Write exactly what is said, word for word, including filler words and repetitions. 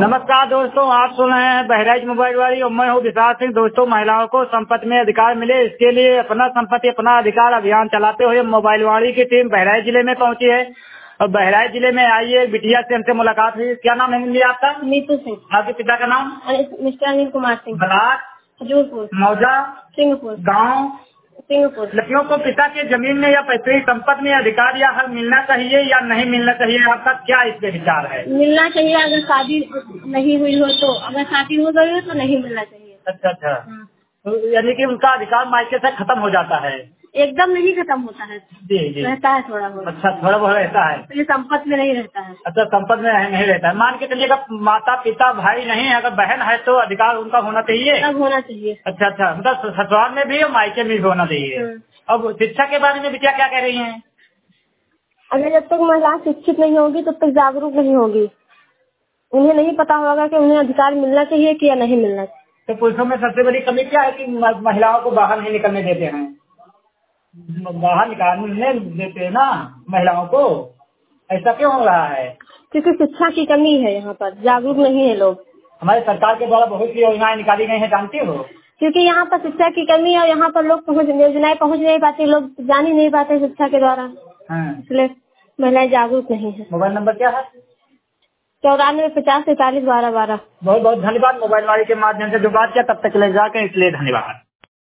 नमस्कार दोस्तों, आप सुन रहे हैं बहराइच मोबाइल वाली और मैं हूँ विशाल सिंह। दोस्तों, महिलाओं को संपत्ति में अधिकार मिले, इसके लिए अपना संपत्ति अपना अधिकार अभियान चलाते हुए मोबाइल वाली की टीम बहराइच जिले में पहुंची है। और बहराइच जिले में आई है बिटिया से हमसे मुलाकात हुई। क्या नाम है मिली आपका? नीतू सिंह। आपके पिता का नाम? मिस्टर अनिल कुमार सिंह। ब्लाक, हजूरपुर, मौजा, सिंहपुर, गाँव सिंहपुर। लड़कियों को पिता के जमीन में या पैतृक संपत्ति में अधिकार या हक मिलना चाहिए या नहीं मिलना चाहिए, आपका क्या इस पे विचार है? मिलना चाहिए। अगर शादी नहीं हुई हो तो, अगर शादी हो गई हो तो नहीं मिलना चाहिए। अच्छा अच्छा, तो यानी कि उनका अधिकार मायके से खत्म हो जाता है? एकदम नहीं खत्म होता है, जी जी, रहता है थोड़ा बहुत। अच्छा, थोड़ा बहुत रहता है। तो ये संपत्ति में नहीं रहता है। अच्छा, संपत्ति में नहीं रहता है। मान के चलिएगा माता पिता भाई नहीं है, अगर बहन है तो अधिकार उनका होना चाहिए? तब होना चाहिए। अच्छा अच्छा, मतलब ससुराल में भी और मायके में भी होना चाहिए। अब शिक्षा के बारे में बिटिया क्या कह रही हैं? अगर जब तक महिला शिक्षित नहीं होगी तब तक जागरूक नहीं होगी, उन्हें नहीं पता होगा कि उन्हें अधिकार मिलना चाहिए कि या नहीं मिलना चाहिए। तो पुरुषों में सबसे बड़ी कमी क्या है कि महिलाओं को बाहर नहीं निकलने देते हैं? बाहर निकालने देते हैं ना महिलाओं को, ऐसा क्यों हो रहा है? क्योंकि शिक्षा की कमी है, यहाँ पर जागरूक नहीं है लोग। हमारे सरकार के द्वारा बहुत सी योजनाएं निकाली गई हैं, जानती हो? क्योंकि यहाँ पर शिक्षा की कमी है और यहाँ पर लोग पहुँच योजनाएं पहुँच नहीं पाते, लोग जान ही नहीं पाते शिक्षा के द्वारा, इसलिए महिलाएं जागरूक नहीं है। मोबाइल नंबर क्या है? चौरानवे पचास सैतालीस बारह बारह। बहुत बहुत धन्यवाद मोबाइल वाली के माध्यम से जो बात किया, तब तक ले जाके, इसलिए धन्यवाद।